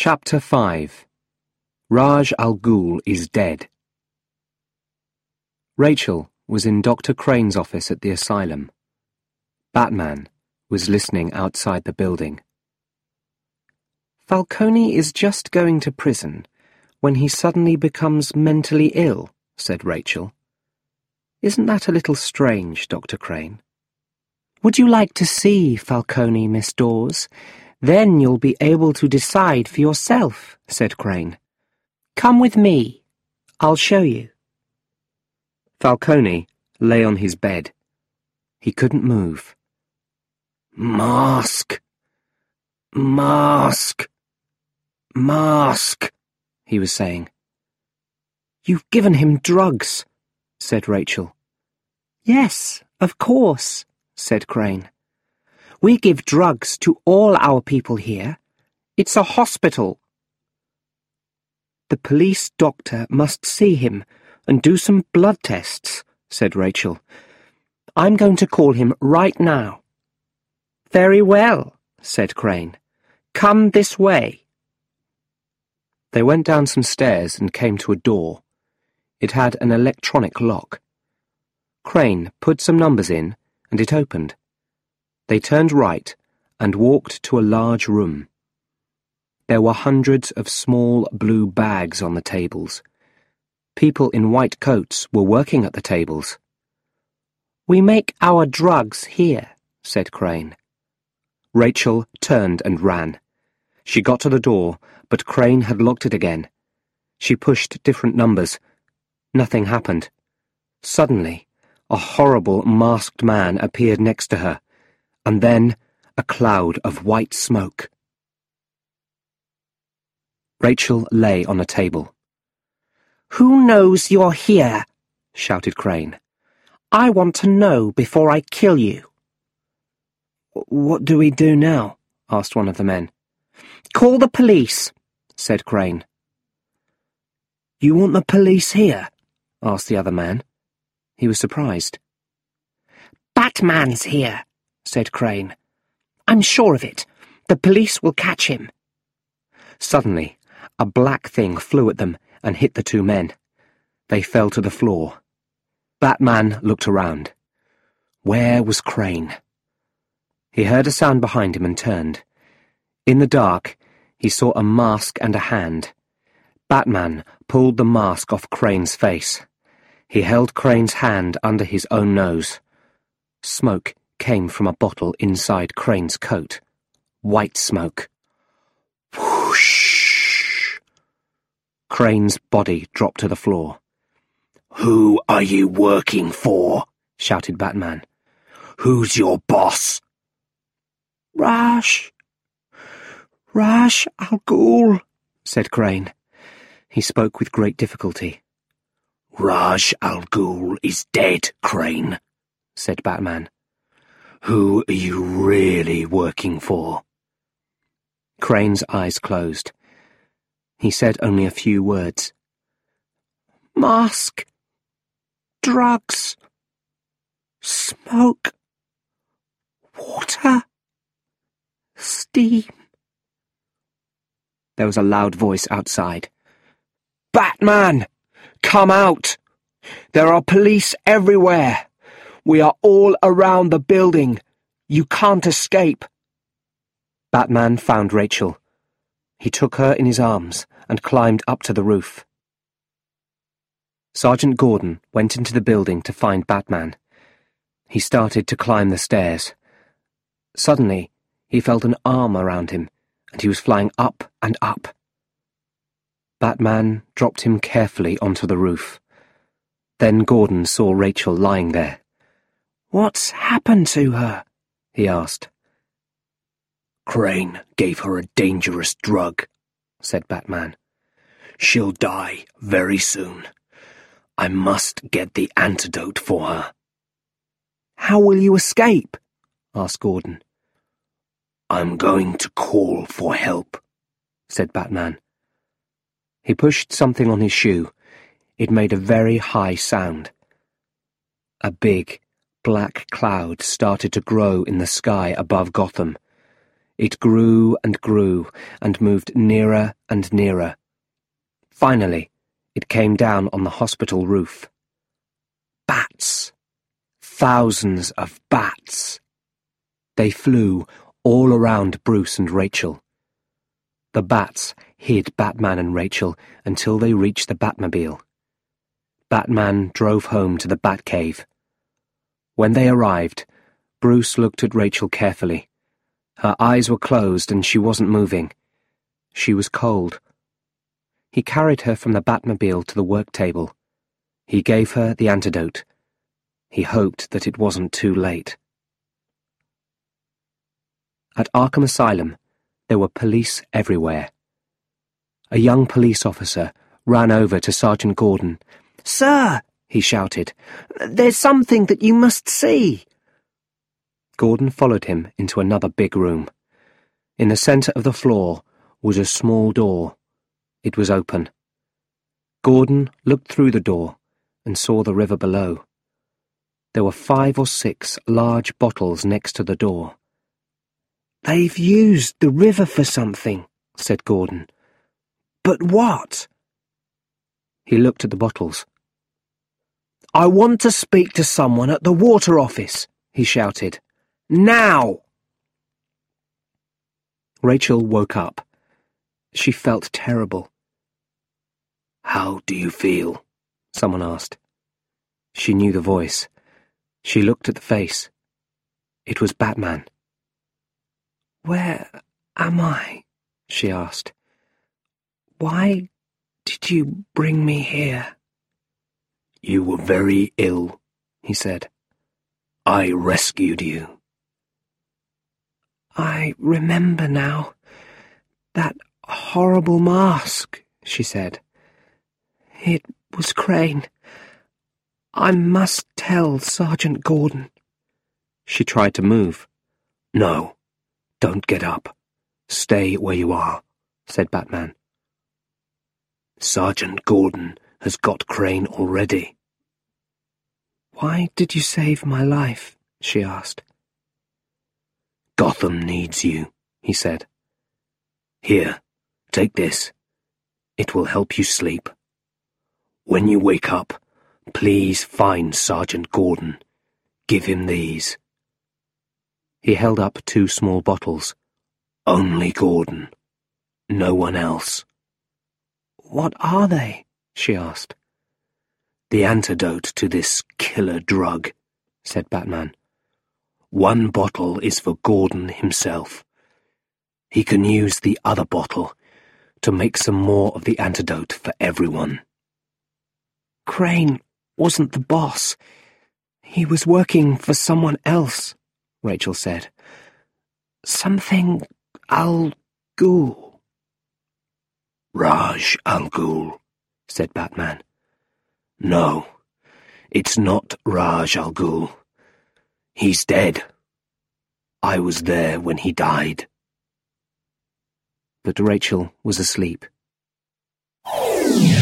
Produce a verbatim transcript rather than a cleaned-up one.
Chapter five. Raj Al Ghul is dead. Rachel was in Doctor Crane's office at the asylum. Batman was listening outside the building. Falcone is just going to prison when he suddenly becomes mentally ill, said Rachel. Isn't that a little strange, Doctor Crane? Would you like to see Falcone, Miss Dawes? Then you'll be able to decide for yourself, said Crane. Come with me. I'll show you. Falcone lay on his bed. He couldn't move. Mask! Mask! Mask! He was saying. You've given him drugs, said Rachel. Yes, of course, said Crane. We give drugs to all our people here. It's a hospital. The police doctor must see him and do some blood tests, said Rachel. I'm going to call him right now. Very well, said Crane. Come this way. They went down some stairs and came to a door. It had an electronic lock. Crane put some numbers in, and it opened. They turned right and walked to a large room. There were hundreds of small blue bags on the tables. People in white coats were working at the tables. We make our drugs here, said Crane. Rachel turned and ran. She got to the door, but Crane had locked it again. She pushed different numbers. Nothing happened. Suddenly, a horrible masked man appeared next to her, and then a cloud of white smoke. Rachel lay on a table. Who knows you're here? Shouted Crane. I want to know before I kill you. What do we do now? Asked one of the men. Call the police, said Crane. You want the police here? Asked the other man. He was surprised. Batman's here, said Crane. I'm sure of it. The police will catch him. Suddenly, a black thing flew at them and hit the two men. They fell to the floor. Batman looked around. Where was Crane? He heard a sound behind him and turned. In the dark, he saw a mask and a hand. Batman pulled the mask off Crane's face. He held Crane's hand under his own nose. Smoke came from a bottle inside Crane's coat. White smoke. Whoosh! Crane's body dropped to the floor. Who are you working for? Shouted Batman. Who's your boss? Raj. Raj Al Ghul, said Crane. He spoke with great difficulty. Raj Al Ghul is dead, Crane, said Batman. Who are you really working for? Crane's eyes closed. He said only a few words. Mask. Drugs. Smoke. Water. Steam. There was a loud voice outside. Batman! Come out! There are police everywhere. We are all around the building. You can't escape. Batman found Rachel. He took her in his arms and climbed up to the roof. Sergeant Gordon went into the building to find Batman. He started to climb the stairs. Suddenly, he felt an arm around him, and he was flying up and up. Batman dropped him carefully onto the roof. Then Gordon saw Rachel lying there. What's happened to her? He asked. Crane gave her a dangerous drug, said Batman. She'll die very soon. I must get the antidote for her. How will you escape? Asked Gordon. I'm going to call for help, said Batman. He pushed something on his shoe. It made a very high sound. A big, black cloud started to grow in the sky above Gotham. It grew and grew and moved nearer and nearer. Finally, it came down on the hospital roof. Bats! Thousands of bats! They flew all around Bruce and Rachel. The bats hid Batman and Rachel until they reached the Batmobile. Batman drove home to the Batcave. When they arrived, Bruce looked at Rachel carefully. Her eyes were closed and she wasn't moving. She was cold. He carried her from the Batmobile to the work table. He gave her the antidote. He hoped that it wasn't too late. At Arkham Asylum, there were police everywhere. A young police officer ran over to Sergeant Gordon. "Sir," he shouted, "there's something that you must see." Gordon followed him into another big room. In the centre of the floor was a small door. It was open. Gordon looked through the door and saw the river below. There were five or six large bottles next to the door. "They've used the river for something," said Gordon. "But what?" He looked at the bottles. "I want to speak to someone at the water office," he shouted. "Now!" Rachel woke up. She felt terrible. "How do you feel?" someone asked. She knew the voice. She looked at the face. It was Batman. "Where am I?" she asked. "Why did you bring me here?" "You were very ill," he said. "I rescued you." "I remember now. That horrible mask," she said. "It was Crane. I must tell Sergeant Gordon." She tried to move. "No, don't get up. Stay where you are," said Batman. "Sergeant Gordon has got Crane already." "Why did you save my life?" she asked. "Gotham needs you," he said. "Here, take this. It will help you sleep. When you wake up, please find Sergeant Gordon. Give him these." He held up two small bottles. "Only Gordon. No one else." "What are they?" she asked. "The antidote to this killer drug," said Batman. "One bottle is for Gordon himself. He can use the other bottle to make some more of the antidote for everyone." "Crane wasn't the boss. He was working for someone else," Rachel said. "Something Al Ghul." "Raj Al Ghul," said Batman. "No, it's not Raj Al Ghul. He's dead. I was there when he died." But Rachel was asleep.